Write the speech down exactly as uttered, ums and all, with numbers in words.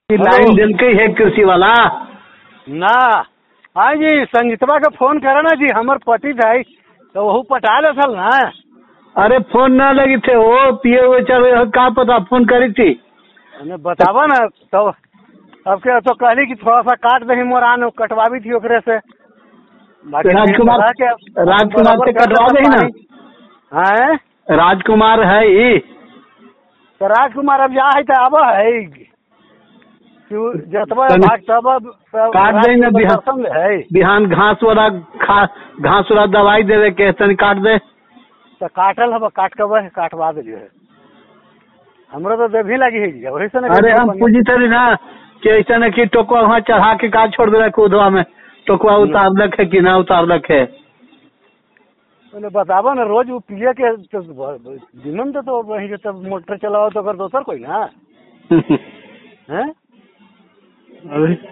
Line दिल के है कृषि वाला ना। हाँ जी, संगीतवा का फोन करा ना जी, हमार पति भाई तो वह पटा ले सल ना। अरे फोन ना लगी थे वो पिए हुए चल का पता फोन करी थी बतावा ना तो अब क्या तो कहली कि थोड़ा सा काट दही मोरान कटवा भी थी ओकरे से। राजकुमार राजकुमार से कटवा दे ना। हाँ राजकुमार है ही तो राजकुमार अब जा है तो अब है जतवा तब काट दे ना। बिहान है बिहान घास वाला खा घास वाला दवाई देवे के तनी काट दे तो काटल हब काट के काटवा दे हमरो तो देवी लगी है वही से। अरे हम पूछी थे ना कि ऐसा न कि टोकवा वहाँ चढ़ा के का छोड़ दे कूदवा में टोकवा उतारलक है कि ना उतारलक है। बताबो ना रोज वो पिए के जीवन तो, तो वही तब मोटर चलाओ तो कर दोसर कोई ना है।